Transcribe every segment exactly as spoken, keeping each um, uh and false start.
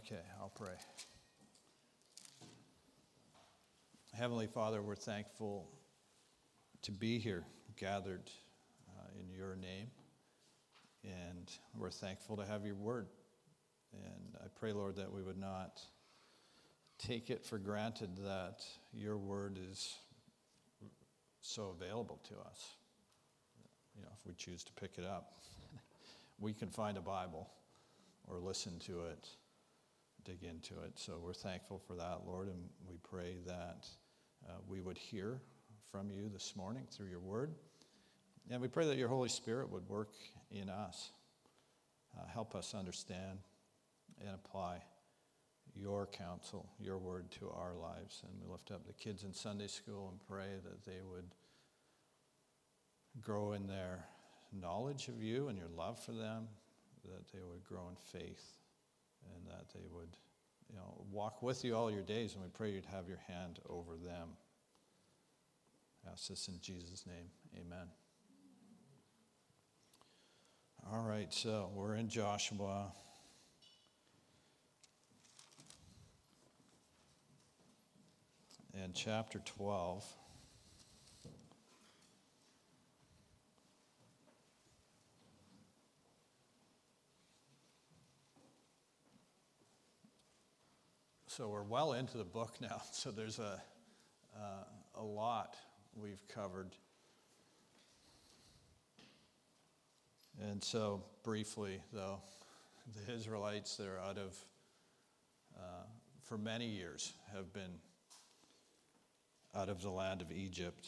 Okay, I'll pray. Heavenly Father, we're thankful to be here, gathered uh, in your name, and we're thankful to have your word. And I pray, Lord, that we would not take it for granted that your word is so available to us. You know, if we choose to pick it up, we can find a Bible or listen to it, dig into it. So we're thankful for that, Lord, and we pray that uh, we would hear from you this morning through your word. And we pray that your Holy Spirit would work in us, uh, help us understand and apply your counsel, your word to our lives. And we lift up the kids in Sunday school and pray that they would grow in their knowledge of you and your love for them, that they would grow in faith, and that they would, you know, walk with you all your days. And we pray you'd have your hand over them. I ask this in Jesus' name. Amen. All right, so we're in Joshua. And chapter twelve. So we're well into the book now, so there's a uh, a lot we've covered. And so briefly, though, the Israelites that are out of, uh, for many years, have been out of the land of Egypt.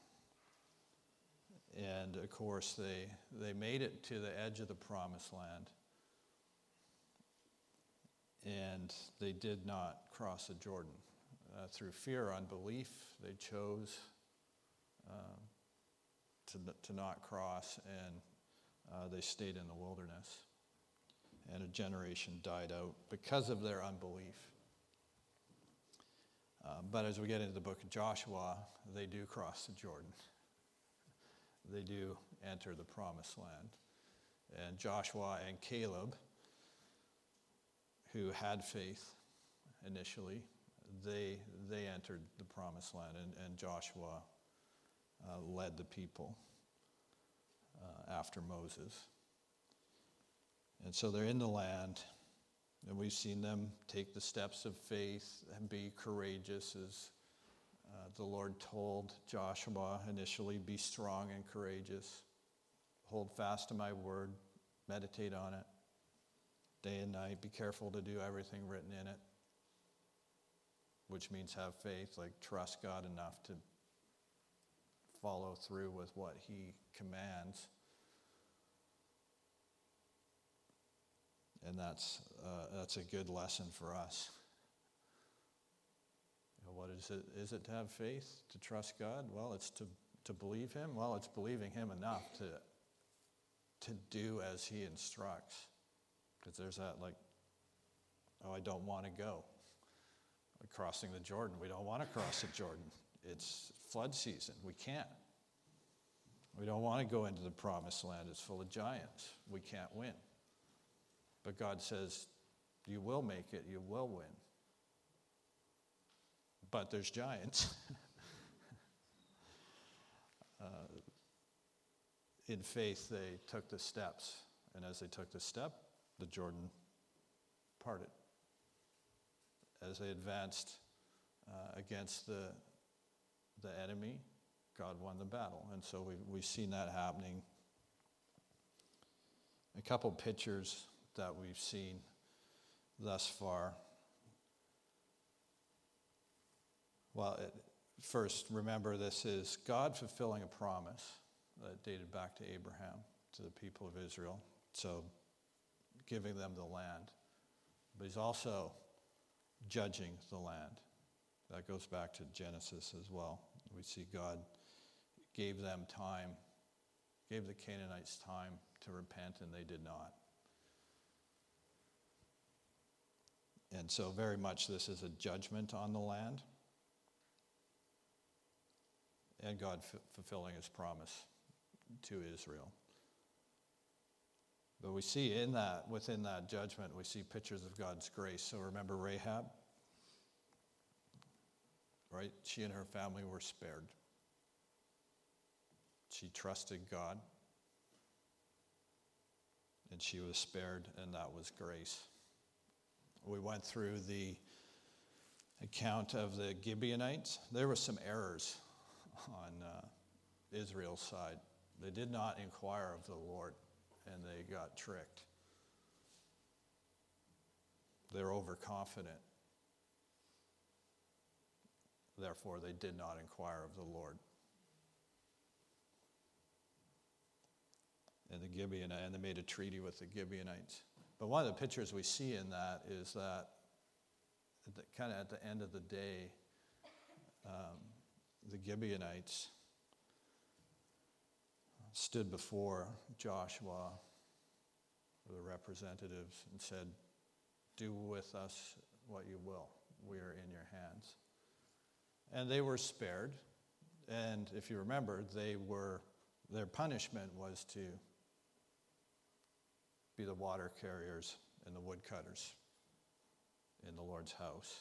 And of course, they they made it to the edge of the promised land. And they did not cross the Jordan. Uh, through fear or unbelief, they chose uh, to, to not cross, and uh, they stayed in the wilderness. And a generation died out because of their unbelief. Uh, but as we get into the book of Joshua, they do cross the Jordan. They do enter the promised land. And Joshua and Caleb, who had faith initially, they they entered the promised land, and, and Joshua uh, led the people uh, after Moses. And so they're in the land, and we've seen them take the steps of faith and be courageous, as uh, the Lord told Joshua initially, be strong and courageous, hold fast to my word, meditate on it day and night, be careful to do everything written in it, which means have faith, like trust God enough to follow through with what he commands. And that's uh, that's a good lesson for us. You know, what is it? Is it to have faith, to trust God? Well, it's to, to believe him. Well, it's believing him enough to to do as he instructs. Because there's that, like, oh, I don't want to go. Like crossing the Jordan. We don't want to cross the Jordan. It's flood season. We can't. We don't want to go into the promised land. It's full of giants. We can't win. But God says, you will make it. You will win. But there's giants. uh, in faith, they took the steps. And as they took the step, the Jordan parted. As they advanced uh, against the the enemy, God won the battle. And so we've, we've seen that happening. A couple pictures that we've seen thus far. Well, it, first, remember this is God fulfilling a promise that dated back to Abraham, to the people of Israel. So giving them the land. But he's also judging the land. That goes back to Genesis as well. We see God gave them time, gave the Canaanites time to repent, and they did not. And so very much this is a judgment on the land, and God f- fulfilling his promise to Israel. But we see in that, within that judgment, we see pictures of God's grace. So remember Rahab? Right? She and her family were spared. She trusted God. And she was spared, and that was grace. We went through the account of the Gibeonites. There were some errors on uh, Israel's side. They did not inquire of the Lord, and they got tricked. They were overconfident. Therefore, they did not inquire of the Lord. And the Gibeonites, and they made a treaty with the Gibeonites. But one of the pictures we see in that is that, kind of at the end of the day, um, the Gibeonites stood before Joshua, the representatives, and said, "Do with us what you will. We are in your hands." And they were spared. And if you remember, they were their punishment was to be the water carriers and the woodcutters in the Lord's house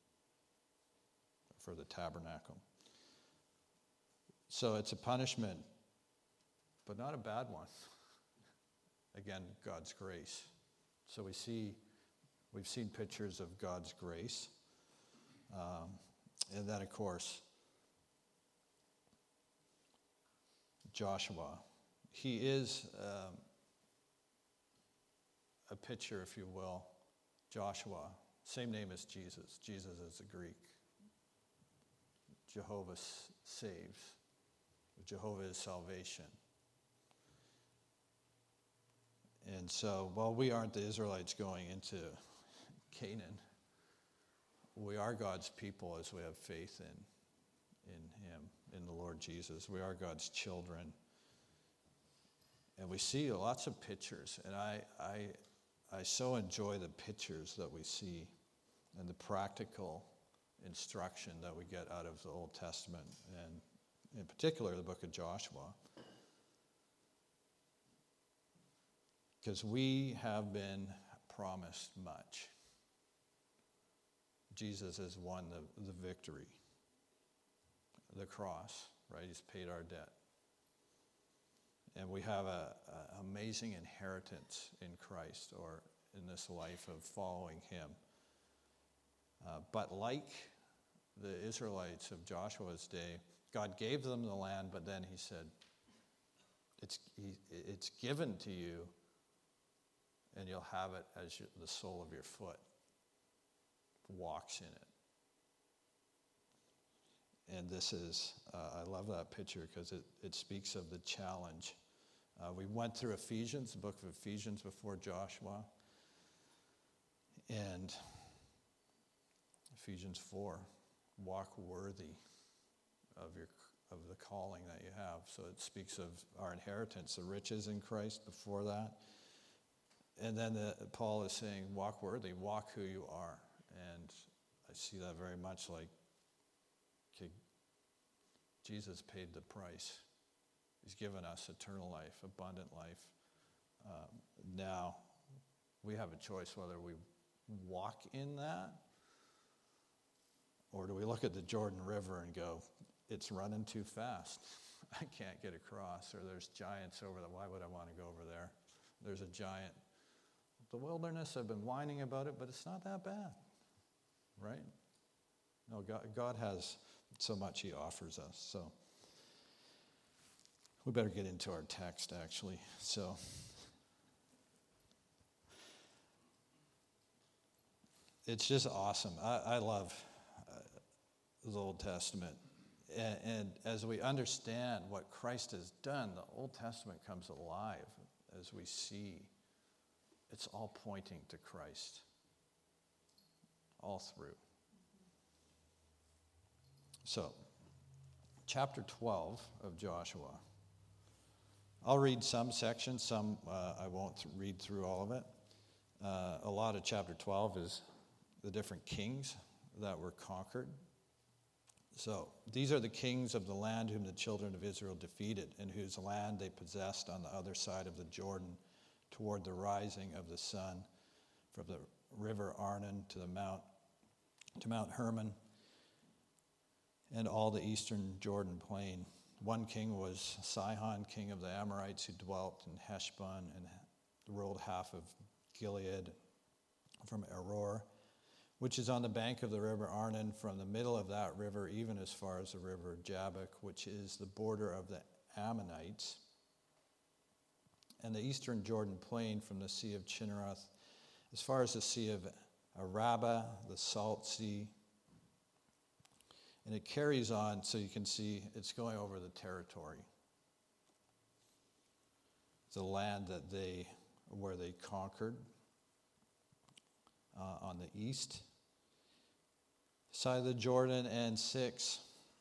for the tabernacle. So it's a punishment, but not a bad one. Again, God's grace. So we see, we've seen pictures of God's grace. Um, and then, of course, Joshua. He is um, a picture, if you will, Joshua. Same name as Jesus. Jesus is a Greek. Jehovah s- saves. Jehovah is salvation. And so, while we aren't the Israelites going into Canaan, we are God's people as we have faith in, in Him, in the Lord Jesus. We are God's children. And we see lots of pictures. And I, I, I so enjoy the pictures that we see and the practical instruction that we get out of the Old Testament, and in particular the book of Joshua. Because we have been promised much. Jesus has won the, the victory. The cross, right? He's paid our debt. And we have an amazing inheritance in Christ, or in this life of following Him. Uh, but like the Israelites of Joshua's day, God gave them the land, but then He said, it's, he, it's given to you, and you'll have it as your, the sole of your foot walks in it. And this is, uh, I love that picture because it, it speaks of the challenge. Uh, we went through Ephesians, the book of Ephesians before Joshua. And Ephesians four, walk worthy of your of the calling that you have. So it speaks of our inheritance, the riches in Christ before that. And then the, Paul is saying, walk worthy, walk who you are. And I see that very much like, okay, Jesus paid the price. He's given us eternal life, abundant life. Um, now, we have a choice whether we walk in that, or do we look at the Jordan River and go, it's running too fast. I can't get across. Or there's giants over there. Why would I want to go over there? There's a giant. The wilderness, I've been whining about it, but it's not that bad, right? No, God, God has so much He offers us. So we better get into our text, actually. So it's just awesome. I, I love uh, the Old Testament. And, and as we understand what Christ has done, the Old Testament comes alive as we see. It's all pointing to Christ, all through. So, chapter twelve of Joshua. I'll read some sections, some uh, I won't th- read through all of it. Uh, a lot of chapter twelve is the different kings that were conquered. So, these are the kings of the land whom the children of Israel defeated, and whose land they possessed on the other side of the Jordan, toward the rising of the sun, from the river Arnon to the mount to Mount Hermon, and all the eastern Jordan plain. One king was Sihon, king of the Amorites, who dwelt in Heshbon and ruled half of Gilead from Aroer, which is on the bank of the river Arnon, from the middle of that river even as far as the river Jabbok, which is the border of the Ammonites, and the eastern Jordan plain from the Sea of Chinneroth as far as the Sea of Arabah, the Salt Sea. And it carries on, so you can see it's going over the territory, the land that they, where they conquered uh, on the east side of the Jordan. And six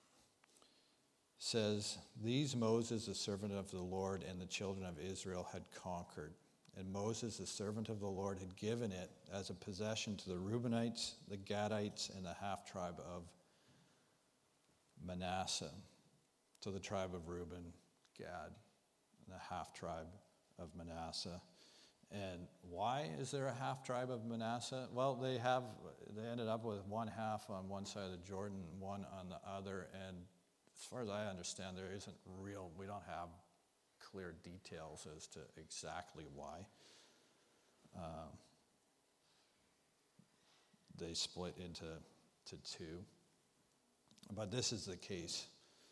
says, these Moses, the servant of the Lord, and the children of Israel had conquered. And Moses, the servant of the Lord, had given it as a possession to the Reubenites, the Gadites, and the half-tribe of Manasseh. So the tribe of Reuben, Gad, and the half-tribe of Manasseh. And why is there a half-tribe of Manasseh? Well, they have, they ended up with one half on one side of the Jordan and one on the other. And as far as I understand, there isn't real, we don't have clear details as to exactly why uh, they split into to two. But this is the case,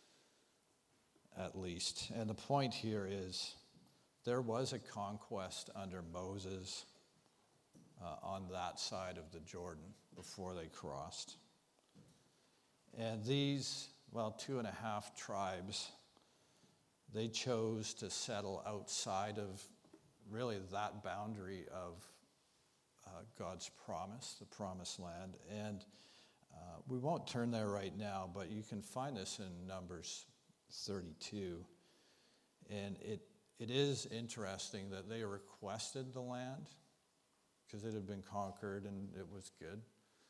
at least. And the point here is there was a conquest under Moses uh, on that side of the Jordan before they crossed. And these, well, two and a half tribes, they chose to settle outside of really that boundary of uh, God's promise, the promised land. And uh, we won't turn there right now, but you can find this in Numbers thirty-two. And it it is interesting that they requested the land because it had been conquered and it was good.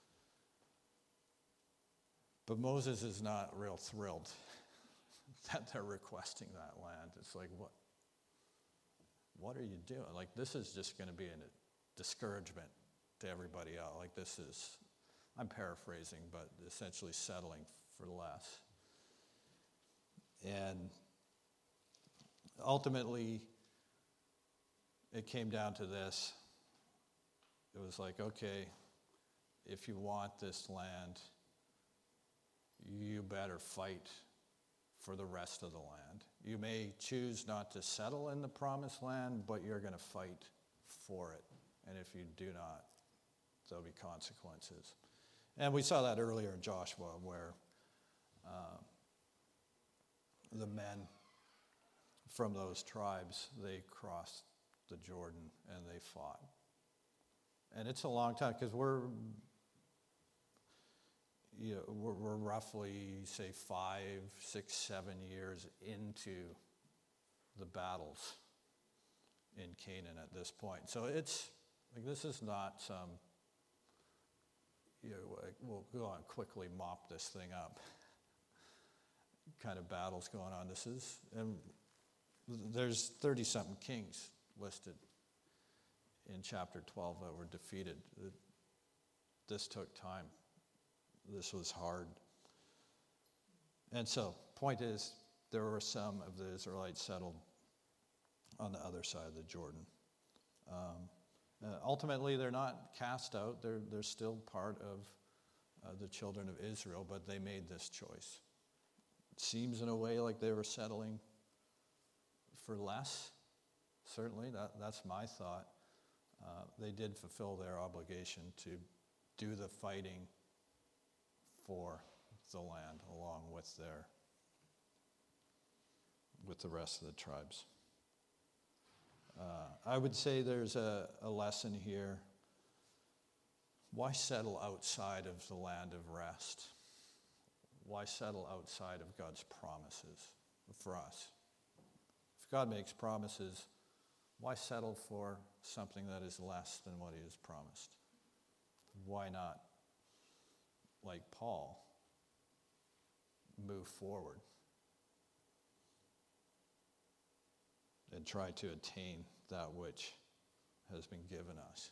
But Moses is not real thrilled that they're requesting that land. It's like, what what are you doing? Like, this is just going to be a discouragement to everybody else. Like, this is, I'm paraphrasing, but essentially settling for less. And ultimately, it came down to this. It was like, okay, if you want this land, you better fight for the rest of the land. You may choose not to settle in the promised land, but you're going to fight for it. And if you do not, there'll be consequences. And we saw that earlier in Joshua, where uh, the men from those tribes, they crossed the Jordan and they fought. And it's a long time, because we're You know, we're, we're roughly, say, five, six, seven years into the battles in Canaan at this point. So it's, like, this is not some, you know, like, we'll go on quickly mop this thing up kind of battles going on. This is, and there's thirty-something kings listed in chapter twelve that were defeated. This took time. This was hard. And so, point is, there were some of the Israelites settled on the other side of the Jordan. Um, uh, ultimately, they're not cast out. They're, they're still part of uh, the children of Israel, but they made this choice. It seems in a way like they were settling for less. Certainly, that, that's my thought. Uh, they did fulfill their obligation to do the fighting for the land along with their with the rest of the tribes. Uh, I would say there's a, a lesson here. Why settle outside of the land of rest? Why settle outside of God's promises for us? If God makes promises, why settle for something that is less than what he has promised? Why not, like Paul, move forward and try to attain that which has been given us.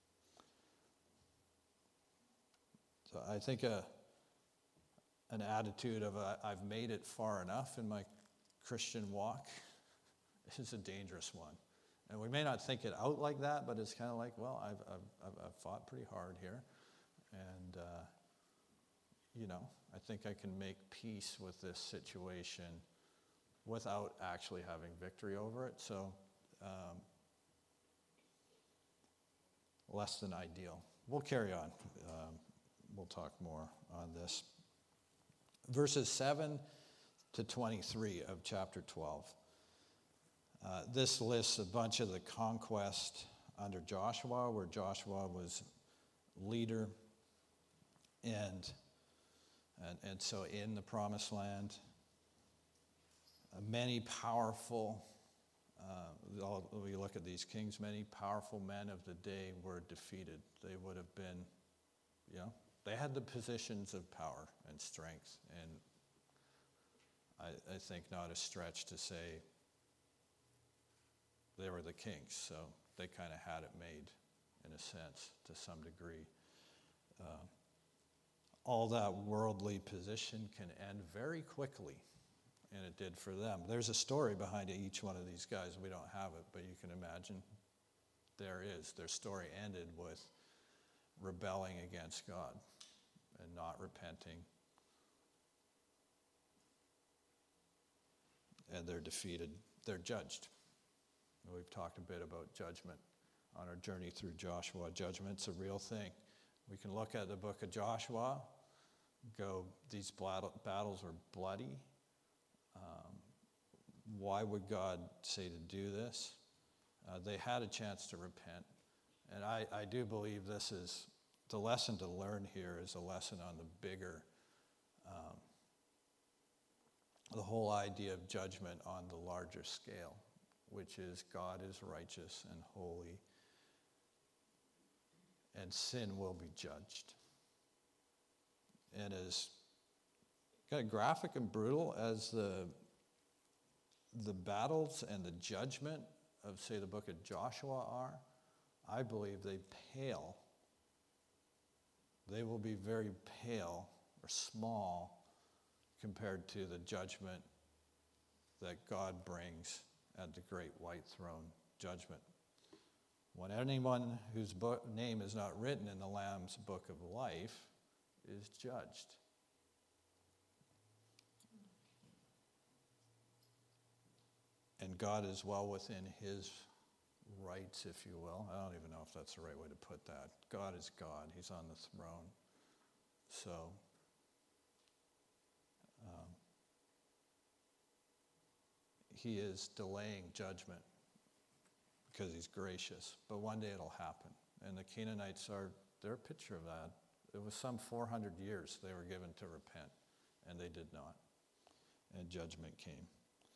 So I think a, an attitude of uh, I've made it far enough in my Christian walk is a dangerous one. And we may not think it out like that, but it's kind of like, well, I've, I've, I've fought pretty hard here. And, uh, you know, I think I can make peace with this situation without actually having victory over it. So, um, less than ideal. We'll carry on. Um, we'll talk more on this. Verses seven to twenty-three of chapter twelve. Uh, this lists a bunch of the conquest under Joshua, where Joshua was leader, and and, and so in the promised land, uh, many powerful, uh, all, we look at these kings, many powerful men of the day were defeated. They would have been, you know, they had the positions of power and strength, and I, I think not a stretch to say they were the kings, so they kind of had it made, in a sense, to some degree. Uh, all that worldly position can end very quickly, and it did for them. There's a story behind each one of these guys. We don't have it, but you can imagine there is. Their story ended with rebelling against God and not repenting. And they're defeated. They're judged. We've talked a bit about judgment on our journey through Joshua. Judgment's a real thing. We can look at the book of Joshua, go, these battles were bloody. Um, why would God say to do this? Uh, they had a chance to repent. And I, I do believe this is, the lesson to learn here is a lesson on the bigger, um, the whole idea of judgment on the larger scale, which is God is righteous and holy, and sin will be judged. And as kind of graphic and brutal as the the battles and the judgment of, say, the book of Joshua are, I believe they pale. They will be very pale or small compared to the judgment that God brings at the great white throne judgment. When anyone whose book, name is not written in the Lamb's book of life is judged. And God is well within his rights, if you will. I don't even know if that's the right way to put that. God is God. He's on the throne. So, um, he is delaying judgment because he's gracious. But one day it'll happen. And the Canaanites are, they're a picture of that. It was some four hundred years they were given to repent, and they did not. And judgment came.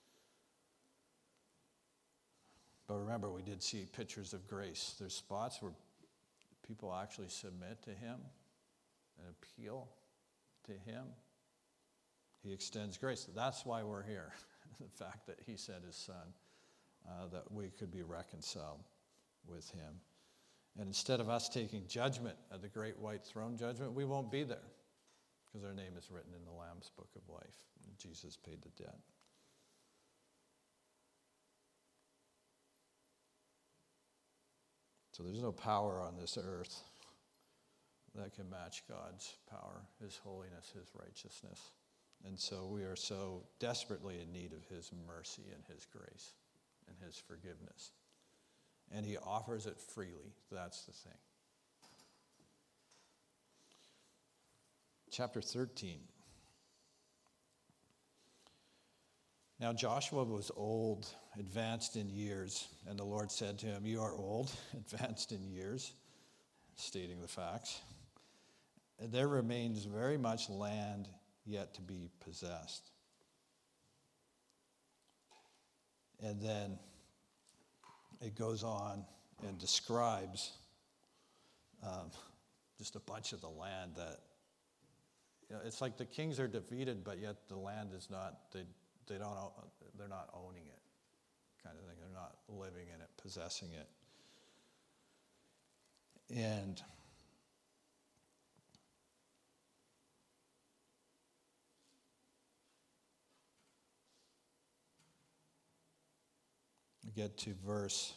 But remember, we did see pictures of grace. There's spots where people actually submit to him and appeal to him. He extends grace. That's why we're here. The fact that he sent his son, uh, that we could be reconciled with him. And instead of us taking judgment at the great white throne judgment, we won't be there because our name is written in the Lamb's book of life. And Jesus paid the debt. So there's no power on this earth that can match God's power, his holiness, his righteousness. And so we are so desperately in need of his mercy and his grace and his forgiveness. And he offers it freely. That's the thing. Chapter thirteen. Now Joshua was old, advanced in years, and the Lord said to him, "You are old, advanced in years," stating the facts. "And there remains very much land yet to be possessed." And then it goes on and describes um, just a bunch of the land that, you know, it's like the kings are defeated, but yet the land is not, they, they don't, they're not owning it, kind of thing. They're not living in it, possessing it. And we get to verse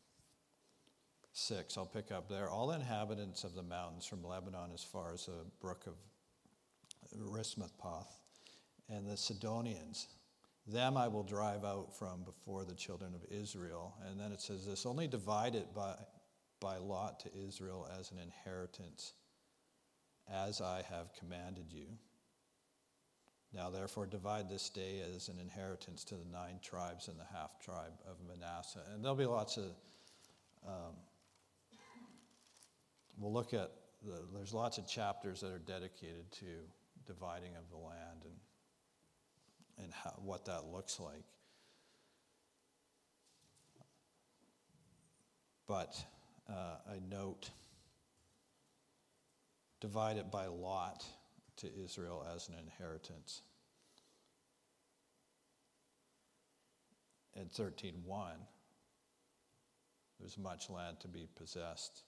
six. I'll pick up there. All inhabitants of the mountains from Lebanon as far as the brook of Rismathpoth, and the Sidonians, them I will drive out from before the children of Israel. And then it says this, only divide it by, by lot to Israel as an inheritance, as I have commanded you. Now therefore divide this day as an inheritance to the nine tribes and the half tribe of Manasseh. And there'll be lots of, um, we'll look at, the, there's lots of chapters that are dedicated to dividing of the land and and how, what that looks like. But uh, I note, divide it by lot to Israel as an inheritance. In thirteen one, there's much land to be possessed.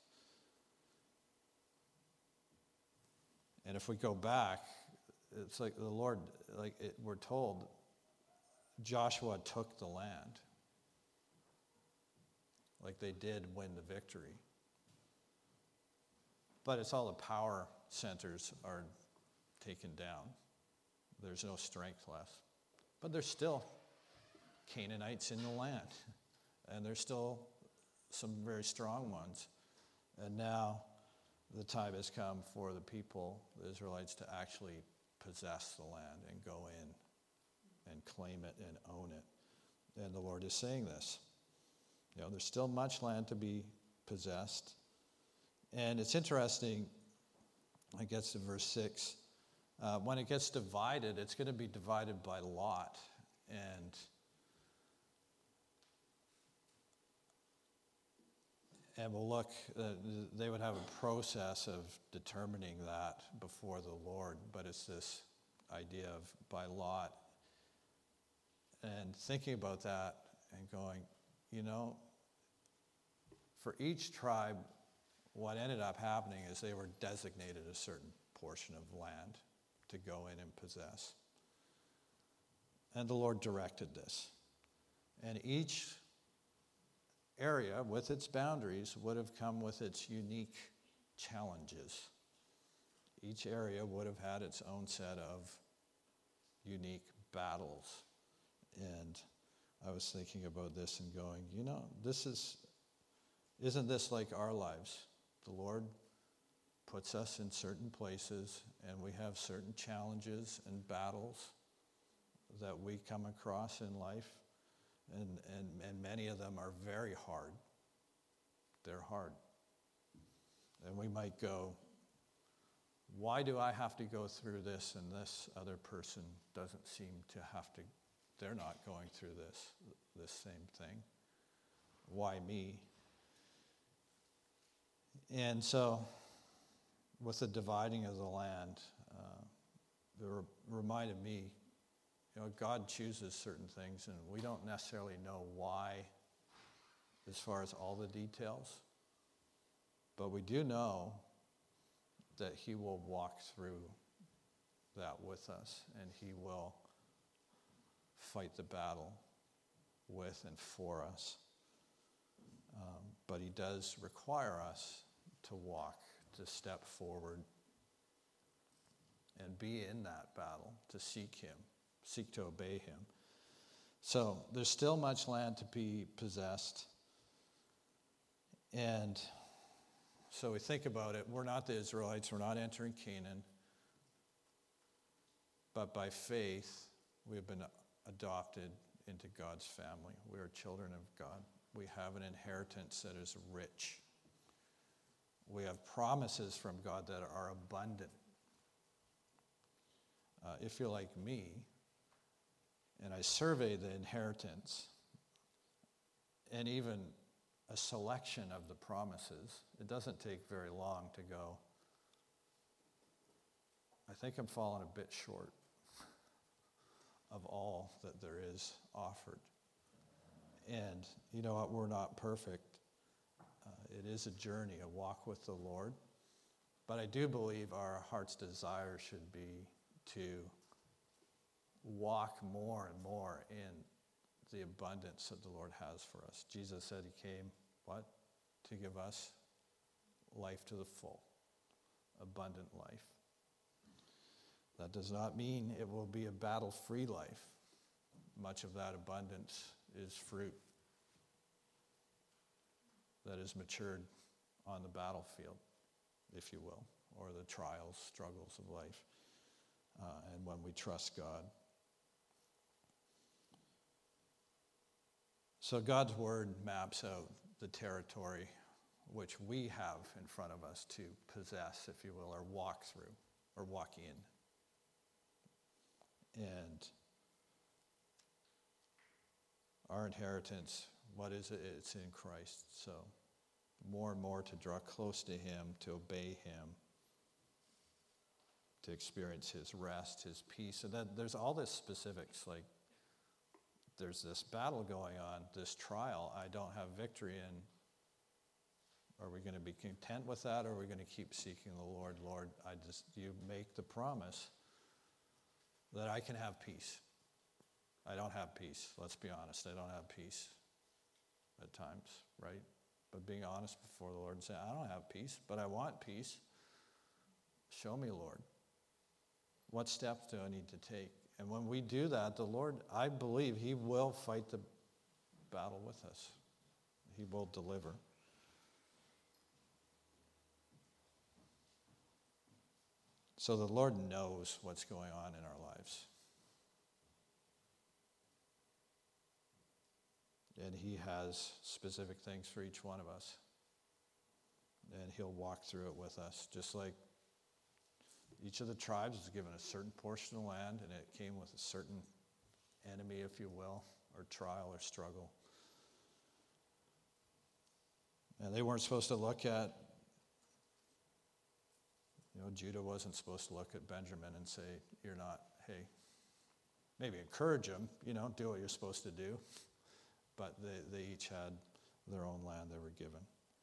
And if we go back, it's like the Lord, like it, we're told, Joshua took the land. Like they did win the victory. But it's all the power centers are taken down. There's no strength left. But there's still Canaanites in the land. And there's still some very strong ones. And now the time has come for the people, the Israelites, to actually possess the land and go in and claim it and own it. And the Lord is saying this. You know, there's still much land to be possessed. And it's interesting, it gets to verse six. Uh, when it gets divided, it's going to be divided by lot. And And we'll look, uh, they would have a process of determining that before the Lord, but it's this idea of by lot. And thinking about that and going, you know, for each tribe, what ended up happening is they were designated a certain portion of land to go in and possess. And the Lord directed this. And each area with its boundaries would have come with its unique challenges. Each area would have had its own set of unique battles. And I was thinking about this and going, you know, this is, isn't this like our lives? The Lord puts us in certain places and we have certain challenges and battles that we come across in life. And, and and many of them are very hard. They're hard. And we might go, why do I have to go through this and this other person doesn't seem to have to, they're not going through this, this same thing. Why me? And so, with the dividing of the land, uh, it re- reminded me, you know, God chooses certain things, and we don't necessarily know why as far as all the details. But we do know that he will walk through that with us, and he will fight the battle with and for us. Um, but he does require us to walk, to step forward, and be in that battle, to seek him. Seek to obey him. So there's still much land to be possessed. And so we think about it. We're not the Israelites. We're not entering Canaan. But by faith, we have been adopted into God's family. We are children of God. We have an inheritance that is rich. We have promises from God that are abundant. Uh, if you're like me, and I survey the inheritance and even a selection of the promises, it doesn't take very long to go, I think I'm falling a bit short of all that there is offered. And you know what? We're not perfect. Uh, it is a journey, a walk with the Lord. But I do believe our heart's desire should be to walk more and more in the abundance that the Lord has for us. Jesus said he came, what? To give us life to the full, abundant life. That does not mean it will be a battle-free life. Much of that abundance is fruit that is matured on the battlefield, if you will, or the trials, struggles of life, uh, and when we trust God. So God's word maps out the territory which we have in front of us to possess, if you will, or walk through, or walk in. And our inheritance, what is it? It's in Christ. So more and more to draw close to him, to obey him, to experience his rest, his peace. And then there's all this specifics, like there's this battle going on, this trial I don't have victory in. Are we going to be content with that, or are we going to keep seeking the Lord? Lord, I just, you make the promise that I can have peace. I don't have peace. Let's be honest. I don't have peace at times, right? But being honest before the Lord and saying, I don't have peace, but I want peace. Show me, Lord. What steps do I need to take? And when we do that, the Lord, I believe he will fight the battle with us. He will deliver. So the Lord knows what's going on in our lives. And he has specific things for each one of us. And he'll walk through it with us. Just like each of the tribes was given a certain portion of land, and it came with a certain enemy, if you will, or trial or struggle. And they weren't supposed to look at, you know, Judah wasn't supposed to look at Benjamin and say, you're not, hey, maybe encourage him, you know, do what you're supposed to do. But they, they each had their own land they were given.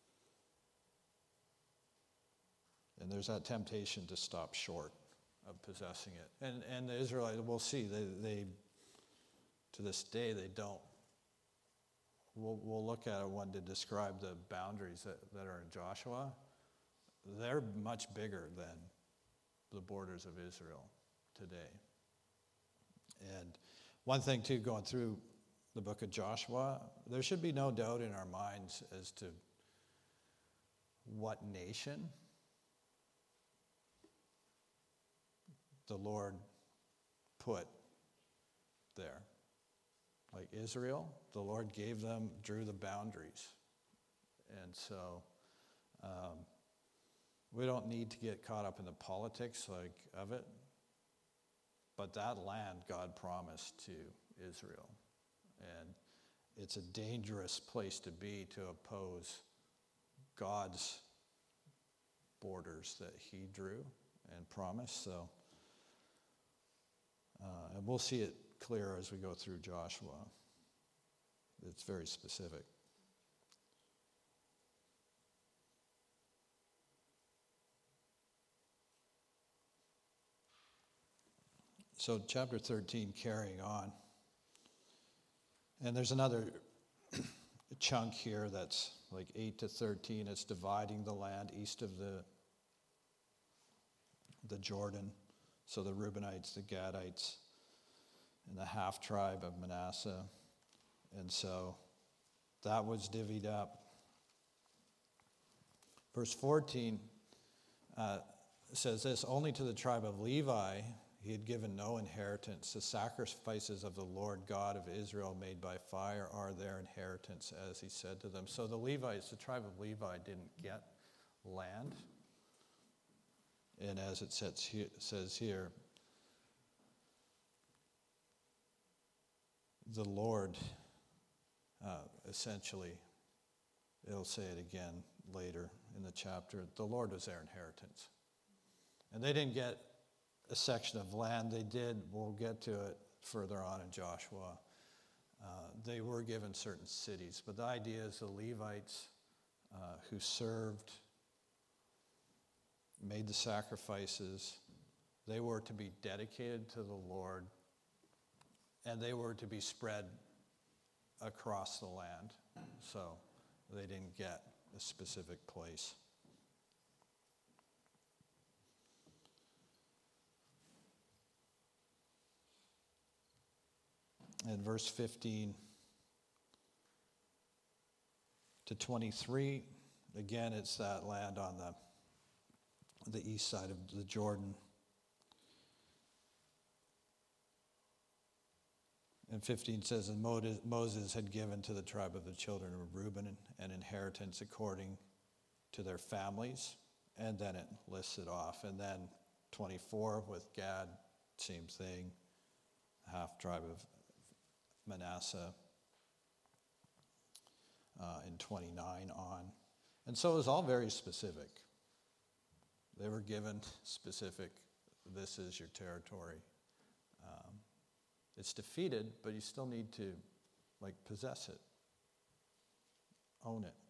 And there's that temptation to stop short of possessing it. And and the Israelites, we'll see, they, they to this day, they don't. We'll, we'll look at one to describe the boundaries that, that are in Joshua. They're much bigger than the borders of Israel today. And one thing, too, going through the book of Joshua, there should be no doubt in our minds as to what nation the Lord put there. Like Israel, the Lord gave them, drew the boundaries. And so um, we don't need to get caught up in the politics like of it, but that land God promised to Israel. And it's a dangerous place to be to oppose God's borders that he drew and promised. So, uh, and we'll see it clear as we go through Joshua. It's very specific. So chapter thirteen, carrying on. And there's another chunk here that's like eight to thirteen. It's dividing the land east of the, the Jordan. So the Reubenites, the Gadites, and the half-tribe of Manasseh. And so that was divvied up. Verse fourteen uh, says this, only to the tribe of Levi he had given no inheritance. The sacrifices of the Lord God of Israel made by fire are their inheritance, as he said to them. So the Levites, the tribe of Levi, didn't get land. And as it says here, the Lord, uh, essentially, it'll say it again later in the chapter, the Lord was their inheritance. And they didn't get a section of land. They did, we'll get to it further on in Joshua. Uh, they were given certain cities, but the idea is the Levites uh, who served, made the sacrifices. They were to be dedicated to the Lord, and they were to be spread across the land. So they didn't get a specific place. In verse fifteen to twenty-three, again, it's that land on the, the east side of the Jordan. And fifteen says, and Moses had given to the tribe of the children of Reuben an inheritance according to their families. And then it lists it off. And then twenty-four with Gad, same thing, half tribe of Manasseh, uh, in twenty-nine on. And so it was all very specific. They were given specific, this is your territory. Um, it's defeated, but you still need to, like, possess it, own it.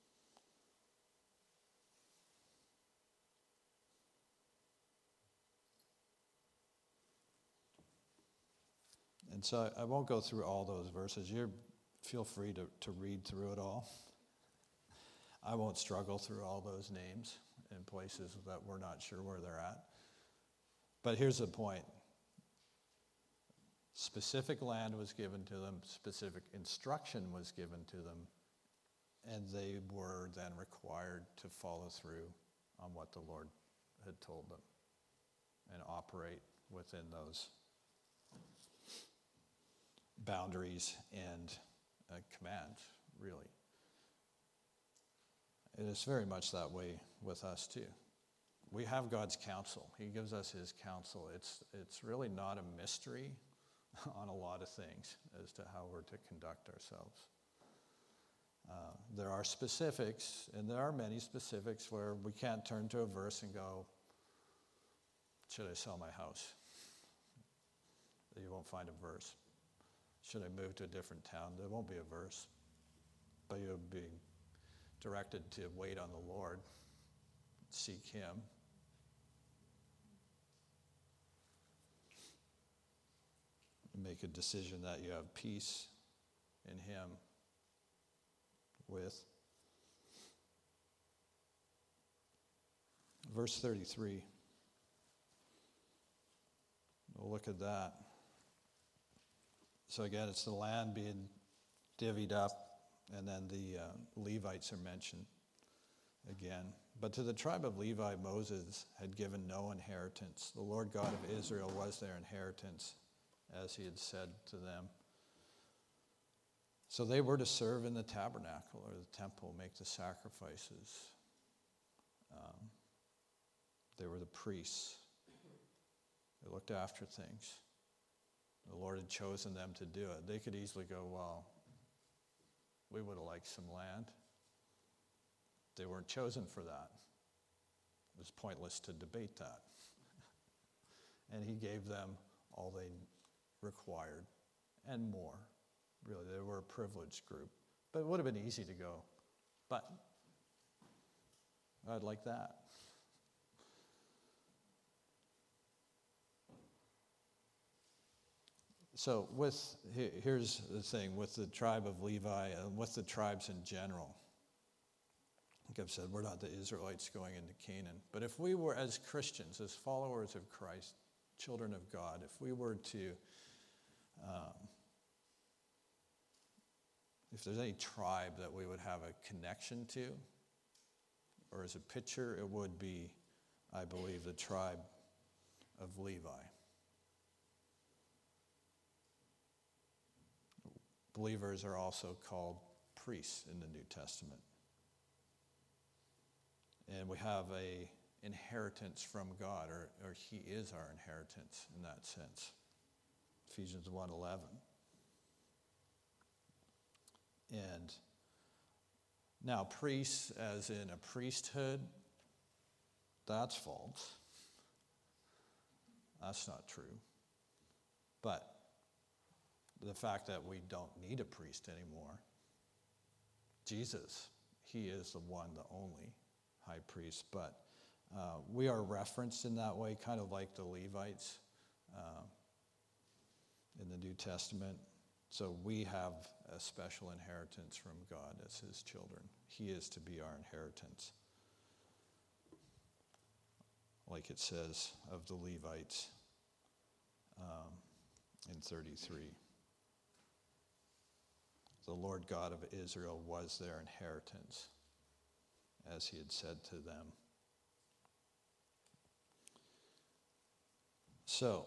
And so I won't go through all those verses. You feel free to, to read through it all. I won't struggle through all those names in places that we're not sure where they're at. But here's the point. Specific land was given to them, specific instruction was given to them, and they were then required to follow through on what the Lord had told them and operate within those boundaries and uh, commands, really. It is very much that way with us too. We have God's counsel. He gives us his counsel. It's, it's really not a mystery on a lot of things as to how we're to conduct ourselves. Uh, there are specifics, and there are many specifics where we can't turn to a verse and go, should I sell my house? You won't find a verse. Should I move to a different town? There won't be a verse. But you'll be directed to wait on the Lord, seek him. Make a decision that you have peace in him with. Verse thirty-three. We'll look at that. So again, it's the land being divvied up, and then the uh, Levites are mentioned again. But to the tribe of Levi, Moses had given no inheritance. The Lord God of Israel was their inheritance, as he had said to them. So they were to serve in the tabernacle or the temple, make the sacrifices. Um, they were the priests. They looked after things. The Lord had chosen them to do it. They could easily go, well, we would have liked some land. They weren't chosen for that. It was pointless to debate that. And he gave them all they required and more. Really, they were a privileged group. But it would have been easy to go, but I'd like that. So with here's the thing, with the tribe of Levi and with the tribes in general, like I've said, we're not the Israelites going into Canaan. But if we were, as Christians, as followers of Christ, children of God, if we were to, um, if there's any tribe that we would have a connection to, or as a picture, it would be, I believe, the tribe of Levi. Believers are also called priests in the New Testament. And we have a inheritance from God, or, or he is our inheritance in that sense. Ephesians one eleven. And now priests, as in a priesthood, that's false. That's not true. But the fact that we don't need a priest anymore, Jesus, he is the one, the only high priest. But uh, we are referenced in that way, kind of like the Levites uh, in the New Testament. So we have a special inheritance from God as his children. He is to be our inheritance. Like it says of the Levites um, in thirty-three. The Lord God of Israel was their inheritance, as he had said to them. So,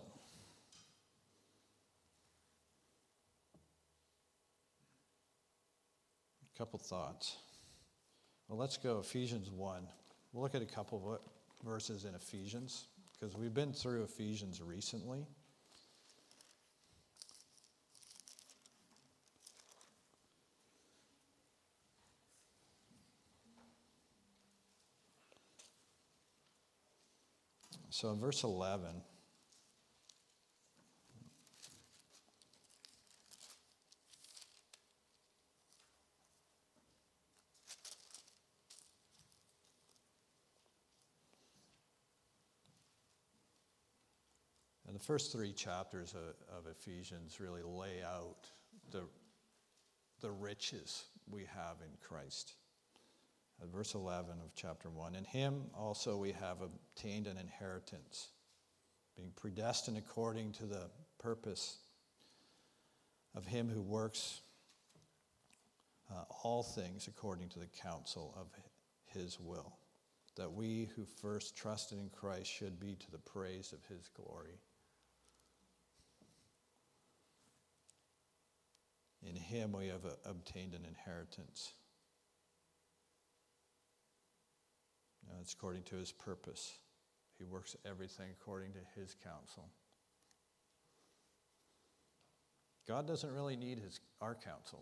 a couple thoughts. Well, let's go Ephesians one. We'll look at a couple of verses in Ephesians, because we've been through Ephesians recently. So in verse eleven, and the first three chapters of, of Ephesians really lay out the, the riches we have in Christ. At verse eleven of chapter one, in him also we have obtained an inheritance, being predestined according to the purpose of him who works uh, all things according to the counsel of his will, that we who first trusted in Christ should be to the praise of his glory. In him we have uh, obtained an inheritance. You know, it's according to his purpose. He works everything according to his counsel. God doesn't really need his our counsel.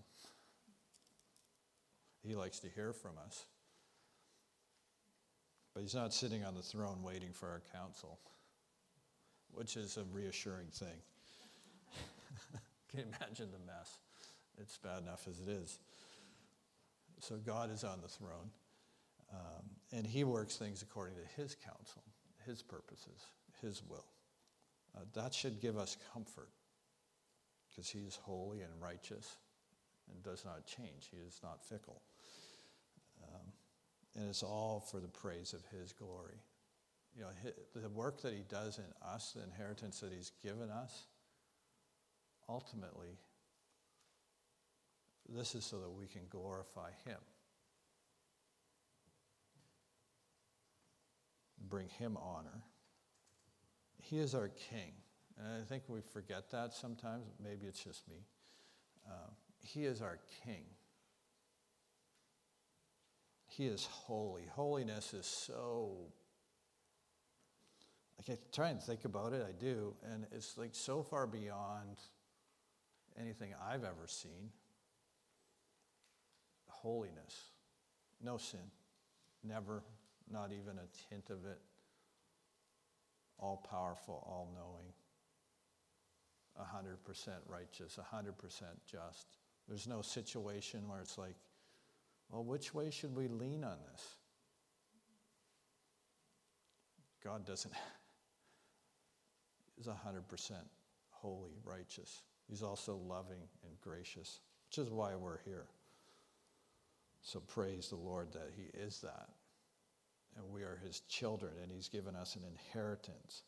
He likes to hear from us. But he's not sitting on the throne waiting for our counsel, which is a reassuring thing. Can you imagine the mess? It's bad enough as it is. So God is on the throne. Um, and he works things according to his counsel, his purposes, his will. Uh, that should give us comfort, because he is holy and righteous and does not change. He is not fickle. Um, and it's all for the praise of his glory. You know, his, the work that he does in us, the inheritance that he's given us, ultimately, this is so that we can glorify him. Bring him honor. He is our king. And I think we forget that sometimes. Maybe it's just me. Uh, he is our king. He is holy. Holiness is so... Like I try and think about it, I do, and it's like so far beyond anything I've ever seen. Holiness. No sin. Never. Not even a hint of it. All powerful, all knowing. A hundred percent righteous, a hundred percent just. There's no situation where it's like, well, which way should we lean on this? God doesn't. He's a hundred percent holy, righteous. He's also loving and gracious, which is why we're here. So praise the Lord that he is that. And we are his children, and he's given us an inheritance.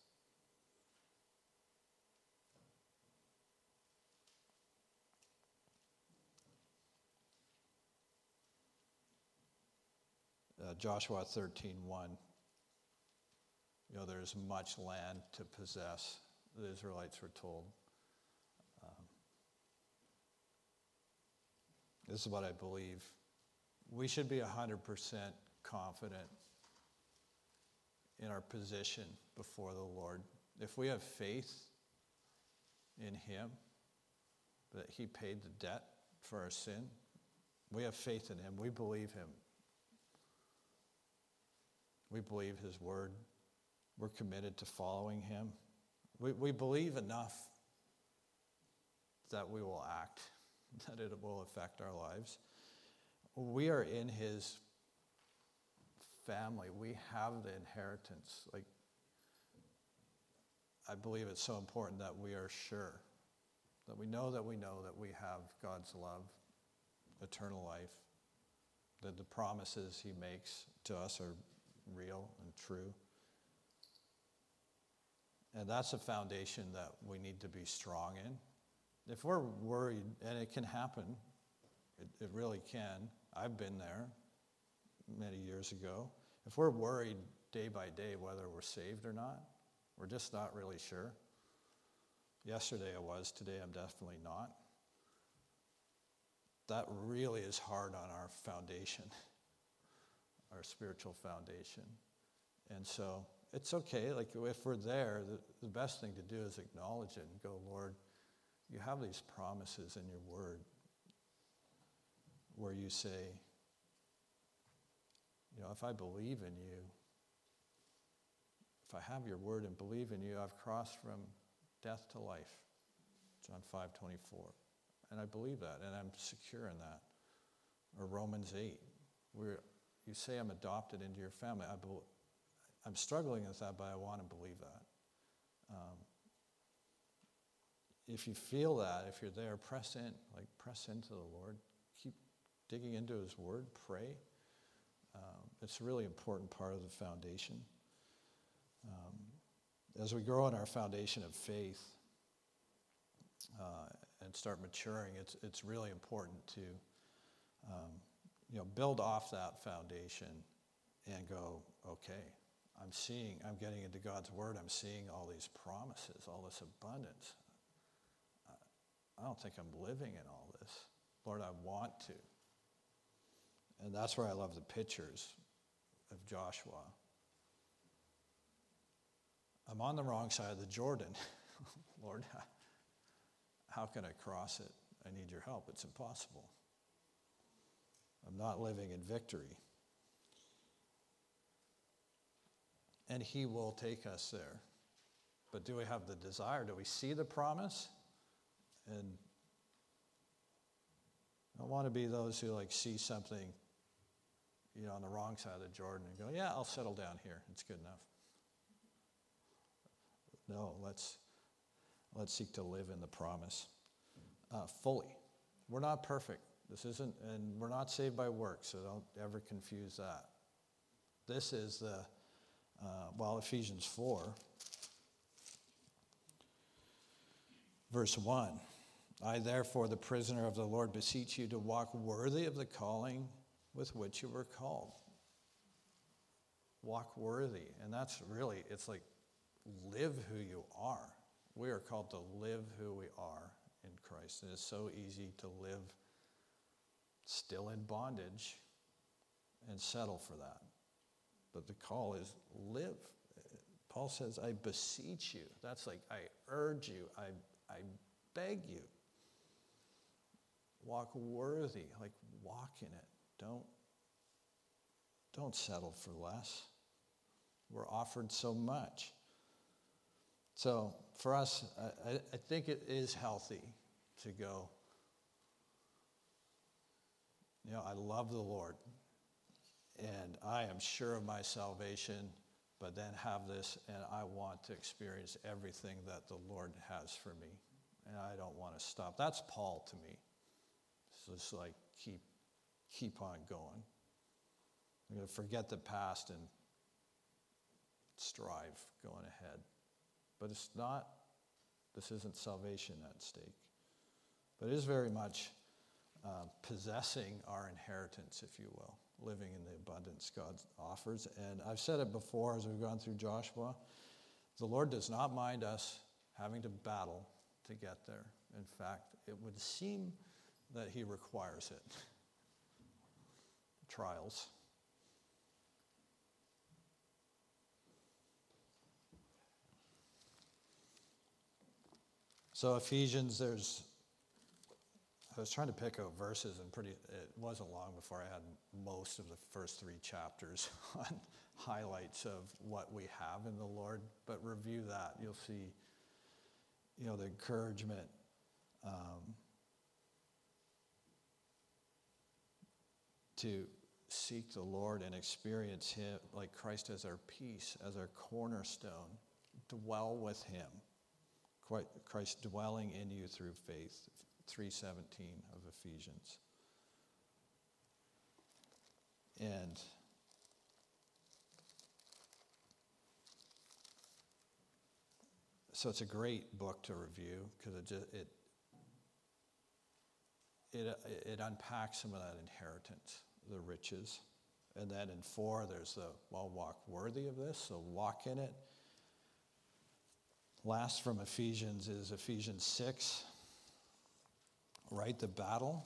Uh, Joshua thirteen one. You know, there's much land to possess, the Israelites were told. Um, this is what I believe. We should be one hundred percent confident in our position before the Lord. If we have faith in him, that he paid the debt for our sin, we have faith in him. We believe him. We believe his word. We're committed to following him. We, we believe enough that we will act, that it will affect our lives. We are in his family, we have the inheritance. Like, I believe it's so important that we are sure, that we know that we know that we have God's love, eternal life, that the promises he makes to us are real and true. And that's a foundation that we need to be strong in. If we're worried, and it can happen, it, it really can. I've been there many years ago. If we're worried day by day whether we're saved or not, we're just not really sure. Yesterday I was, today I'm definitely not. That really is hard on our foundation, our spiritual foundation. And so it's okay, like if we're there, the, the best thing to do is acknowledge it and go, Lord, you have these promises in your word where you say, you know, if I believe in you, if I have your word and believe in you, I've crossed from death to life. John five twenty-four. And I believe that, and I'm secure in that. Or Romans eight, where you say I'm adopted into your family. I be, I'm struggling with that, but I want to believe that. Um, if you feel that, if you're there, press in, like press into the Lord. Keep digging into his word, pray. Um, it's a really important part of the foundation. Um, as we grow in our foundation of faith uh, and start maturing, it's it's really important to um, you know build off that foundation and go, okay, I'm seeing, I'm getting into God's word, I'm seeing all these promises, all this abundance. I don't think I'm living in all this. Lord, I want to. And that's where I love the pictures of Joshua. I'm on the wrong side of the Jordan. Lord, how can I cross it? I need your help. It's impossible. I'm not living in victory. And he will take us there. But do we have the desire? Do we see the promise? And I don't want to be those who like see something, you know, on the wrong side of the Jordan and go, yeah, I'll settle down here. It's good enough. No, let's let's seek to live in the promise uh, fully. We're not perfect. This isn't, and we're not saved by works, so don't ever confuse that. This is the, uh, well, Ephesians four, verse one. I, therefore, the prisoner of the Lord, beseech you to walk worthy of the calling with which you were called. Walk worthy. And that's really, it's like live who you are. We are called to live who we are in Christ. And it's so easy to live still in bondage and settle for that. But the call is live. Paul says, I beseech you. That's like, I urge you. I, I beg you. Walk worthy, like walk in it. Don't, don't settle for less. We're offered so much. So for us, I, I think it is healthy to go, you know, I love the Lord, and I am sure of my salvation, but then have this, and I want to experience everything that the Lord has for me, and I don't want to stop. That's Paul to me. So it's like keep, keep on going. I'm going to forget the past and strive going ahead. But it's not, this isn't salvation at stake. But it is very much uh, possessing our inheritance, if you will, living in the abundance God offers. And I've said it before as we've gone through Joshua, the Lord does not mind us having to battle to get there. In fact, it would seem that he requires it. Trials. So Ephesians, there's, I was trying to pick out verses, and pretty, it wasn't long before I had most of the first three chapters on highlights of what we have in the Lord. But review that, you'll see, you know, the encouragement, um, to seek the Lord and experience him, like Christ as our peace, as our cornerstone, dwell with him. Christ dwelling in you through faith, three seventeen of Ephesians. And so it's a great book to review because it, just, it it it unpacks some of that inheritance, the riches. And then in four, there's the, well, walk worthy of this, so walk in it. Last from Ephesians is Ephesians six, right, the battle.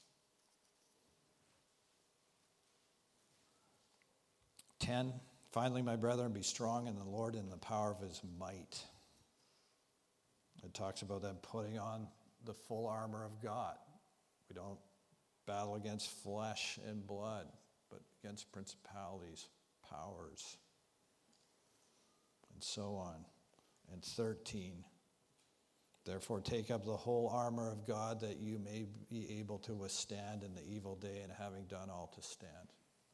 ten, finally, my brethren, be strong in the Lord and the power of his might. It talks about them putting on the full armor of God. We don't battle against flesh and blood, but against principalities, powers, and so on. And thirteen, therefore take up the whole armor of God that you may be able to withstand in the evil day, and having done all to stand.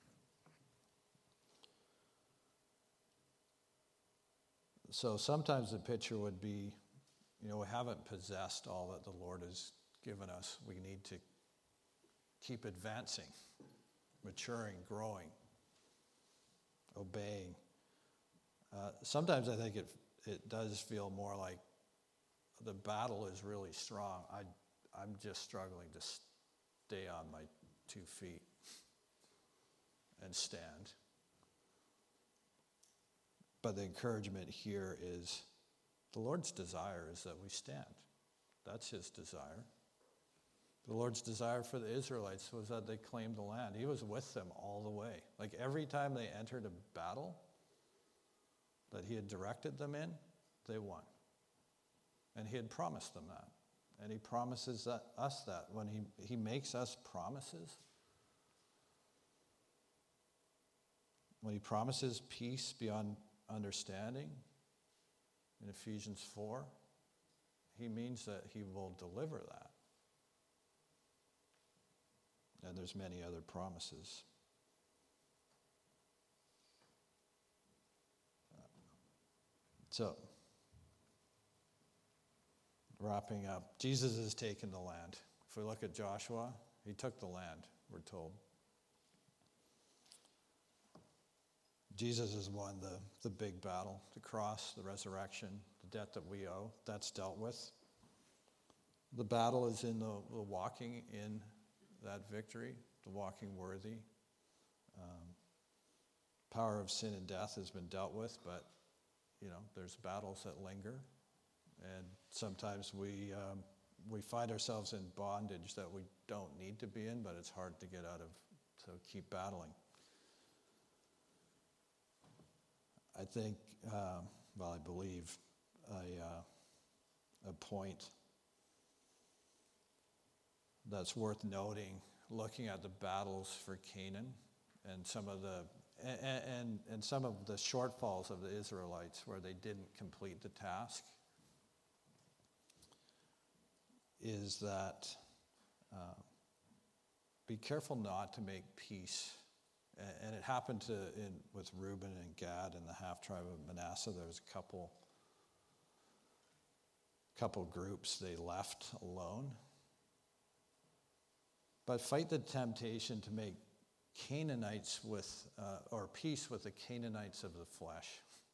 So sometimes the picture would be, you know, we haven't possessed all that the Lord has given us. We need to keep advancing, maturing, growing, obeying. Uh, sometimes I think it it does feel more like the battle is really strong. I, I'm just struggling to stay on my two feet and stand. But the encouragement here is the Lord's desire is that we stand. That's his desire. The Lord's desire for the Israelites was that they claimed the land. He was with them all the way. Like every time they entered a battle that he had directed them in, they won. And he had promised them that. And he promises that, us that when he, he makes us promises. When he promises peace beyond understanding in Ephesians four, he means that he will deliver that. And there's many other promises. So, wrapping up, Jesus has taken the land. If we look at Joshua, he took the land, we're told. Jesus has won the, the big battle, the cross, the resurrection, the debt that we owe. That's dealt with. The battle is in the, the walking in that victory, the walking worthy. Um, power of sin and death has been dealt with, but, you know, there's battles that linger. And sometimes we um, we find ourselves in bondage that we don't need to be in, but it's hard to get out of, so keep battling. I think, uh, well, I believe a, uh, a point that's worth noting, looking at the battles for Canaan and some of the and, and, and some of the shortfalls of the Israelites where they didn't complete the task, is that uh, be careful not to make peace. And it happened to in with Reuben and Gad and the half tribe of Manasseh. There was a couple, couple groups they left alone. But fight the temptation to make Canaanites with, uh, or peace with the Canaanites of the flesh.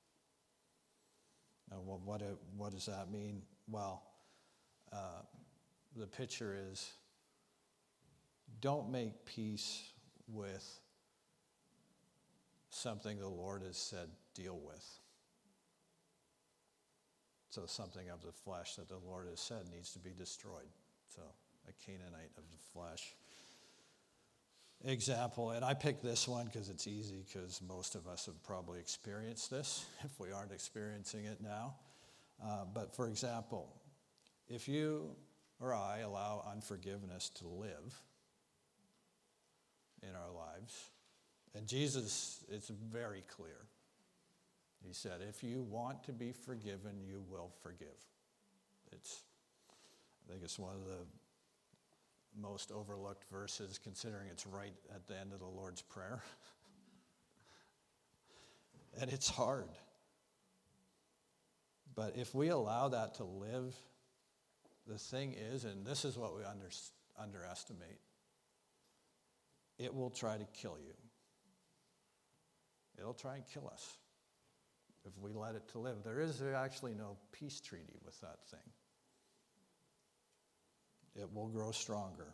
Now, what what, it, what does that mean? Well, uh, the picture is, don't make peace with something the Lord has said deal with. So something of the flesh that the Lord has said needs to be destroyed. So a Canaanite of the flesh. Example, and I picked this one because it's easy, because most of us have probably experienced this, if we aren't experiencing it now. Uh, but for example, if you or I allow unforgiveness to live in our lives, and Jesus, it's very clear. He said, if you want to be forgiven, you will forgive. It's, I think it's one of the most overlooked verses, considering it's right at the end of the Lord's Prayer. And it's hard. But if we allow that to live, the thing is, and this is what we under, underestimate, it will try to kill you. It'll try and kill us if we let it to live. There is actually no peace treaty with that thing. It will grow stronger.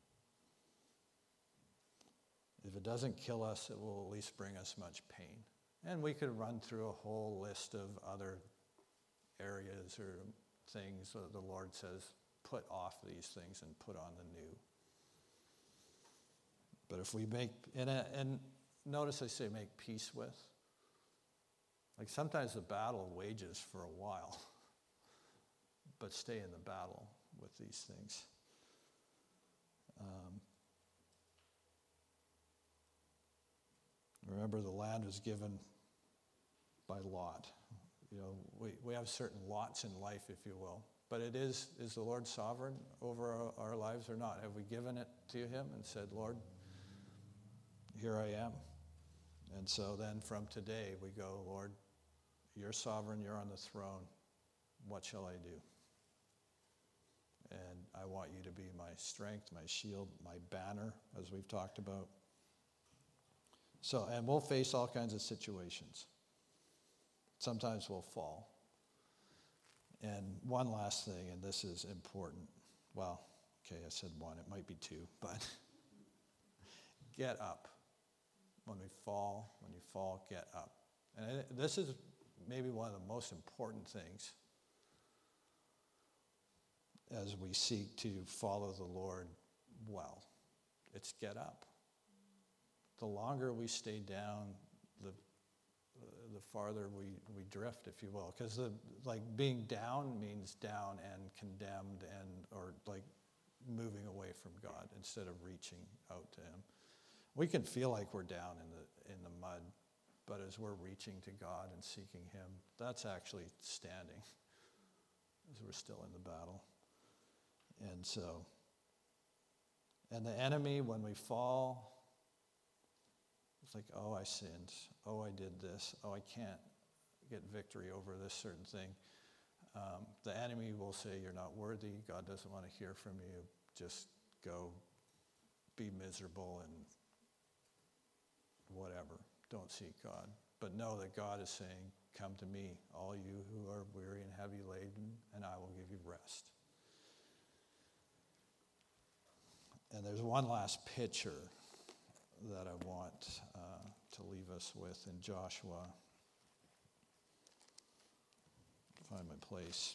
If it doesn't kill us, it will at least bring us much pain. And we could run through a whole list of other areas or things that the Lord says, put off these things and put on the new. But if we make, and, and notice I say make peace with. Like sometimes the battle wages for a while, but stay in the battle with these things. Um, remember, the land was given by lot. You know, we, we have certain lots in life, if you will. But it is, is the Lord sovereign over our, our lives or not? Have we given it to him and said, Lord, here I am? And so then from today we go, Lord, you're sovereign, you're on the throne. What shall I do? And I want you to be my strength, my shield, my banner, as we've talked about. So, and we'll face all kinds of situations. Sometimes we'll fall. And one last thing, and this is important. Well, okay, I said one, it might be two, but get up. When we fall, when you fall, get up. And this is maybe one of the most important things as we seek to follow the Lord well. It's get up. The longer we stay down, the the farther we, we drift, if you will. Because the like being down means down and condemned and or like moving away from God instead of reaching out to him. We can feel like we're down in the in the mud, but as we're reaching to God and seeking him, that's actually standing as we're still in the battle. And so, and the enemy, when we fall, it's like, oh, I sinned. Oh, I did this. Oh, I can't get victory over this certain thing. Um, the enemy will say, you're not worthy. God doesn't want to hear from you. Just go be miserable and whatever. Don't seek God. But know that God is saying, come to me, all you who are weary and heavy laden, and I will give you rest. And there's one last picture that I want uh, to leave us with in Joshua. Find my place.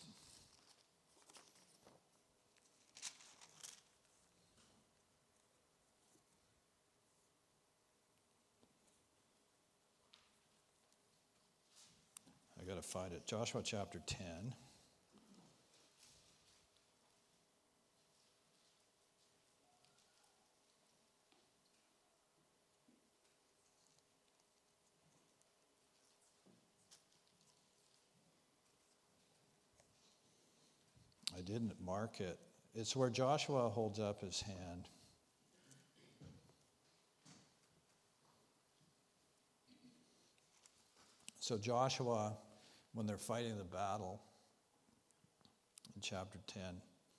I got to find it. Joshua chapter ten. I didn't mark it. It's where Joshua holds up his hand. So Joshua, when they're fighting the battle in chapter ten,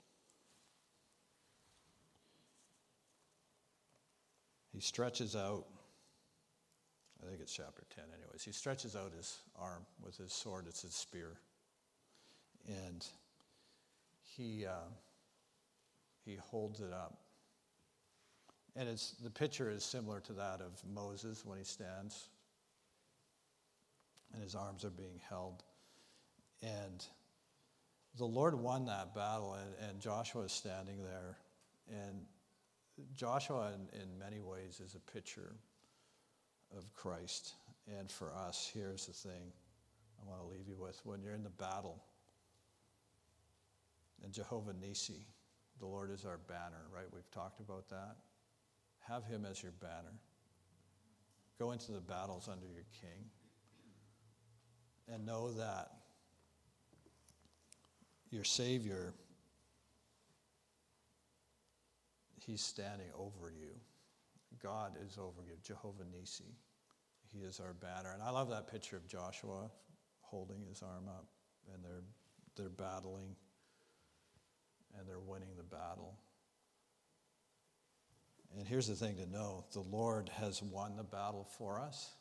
he stretches out, I think it's chapter ten anyways, he stretches out his arm with his sword, it's his spear. And he uh, he holds it up. And it's the picture is similar to that of Moses when he stands and his arms are being held. And the Lord won that battle, and, and Joshua is standing there. And Joshua, in, in many ways, is a picture of Christ. And for us, here's the thing I want to leave you with. When you're in the battle, and Jehovah Nissi, the Lord is our banner, right? We've talked about that. Have him as your banner. Go into the battles under your king. And know that your Savior, He's standing over you. God is over you, Jehovah Nissi. He is our banner. And I love that picture of Joshua holding his arm up, and they're they're battling, and they're winning the battle. And here's the thing to know. The Lord has won the battle for us,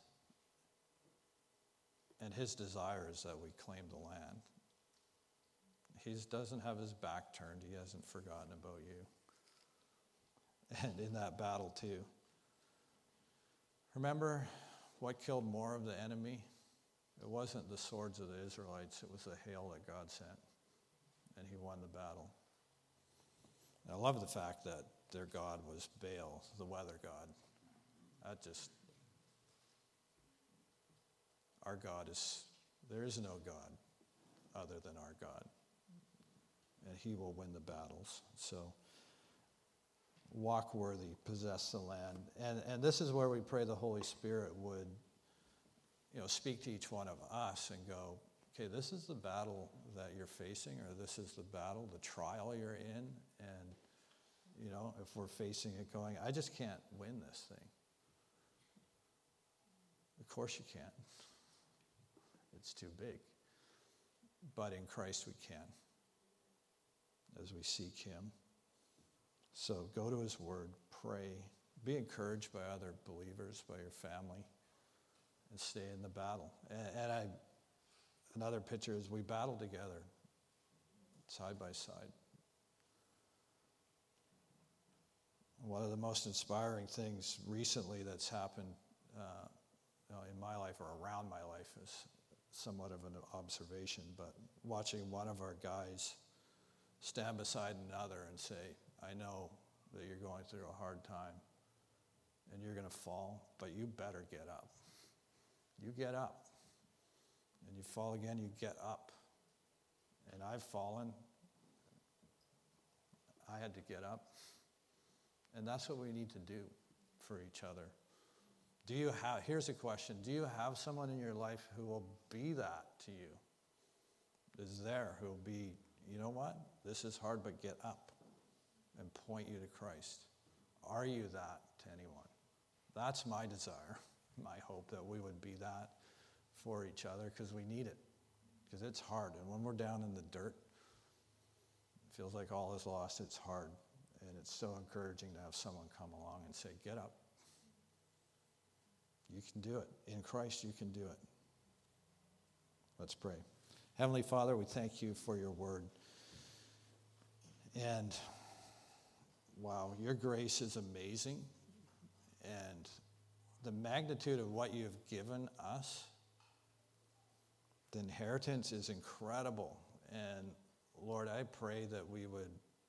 and his desire is that we claim the land. He doesn't have his back turned. He hasn't forgotten about you. And in that battle too. Remember what killed more of the enemy? It wasn't the swords of the Israelites. It was the hail that God sent. And he won the battle. And I love the fact that their God was Baal, the weather god. That just, our God is, there is no God other than our God. And he will win the battles. So, walk worthy, possess the land. And and this is where we pray the Holy Spirit would, you know, speak to each one of us and go, okay, this is the battle that you're facing, or this is the battle, the trial you're in. And, you know, if we're facing it going, I just can't win this thing. Of course you can't. It's too big. But in Christ we can, as we seek him. So go to his word, pray, be encouraged by other believers, by your family, and stay in the battle. And, and I, another picture is we battle together, side by side. One of the most inspiring things recently that's happened uh, you know, in my life or around my life is somewhat of an observation, but watching one of our guys stand beside another and say, I know that you're going through a hard time and you're going to fall, but you better get up. You get up. And you fall again, you get up. And I've fallen. I had to get up. And that's what we need to do for each other. Do you have, here's a question, do you have someone in your life who will be that to you? Is there, who will be, you know what? This is hard, but get up and point you to Christ. Are you that to anyone? That's my desire, my hope, that we would be that for each other, because we need it. Because it's hard. And when we're down in the dirt, it feels like all is lost. It's hard. And it's so encouraging to have someone come along and say, get up. You can do it. In Christ, you can do it. Let's pray. Heavenly Father, we thank you for your word. And wow, your grace is amazing. And the magnitude of what you have given us, the inheritance is incredible. And Lord, I pray that we would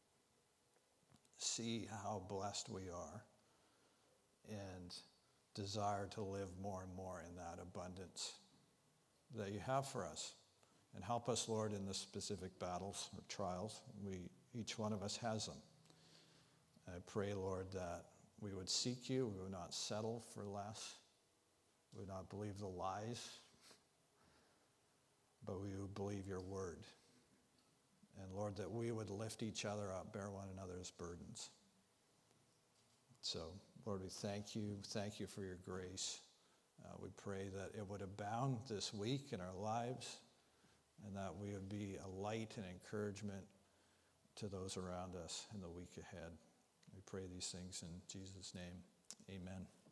see how blessed we are and desire to live more and more in that abundance that you have for us. And help us, Lord, in the specific battles or trials. We, each one of us has them. I pray, Lord, that we would seek you. We would not settle for less. We would not believe the lies, but we would believe your word. And Lord, that we would lift each other up, bear one another's burdens. So, Lord, we thank you. Thank you for your grace. Uh, we pray that it would abound this week in our lives, and that we would be a light and encouragement to those around us in the week ahead. We pray these things in Jesus' name. Amen.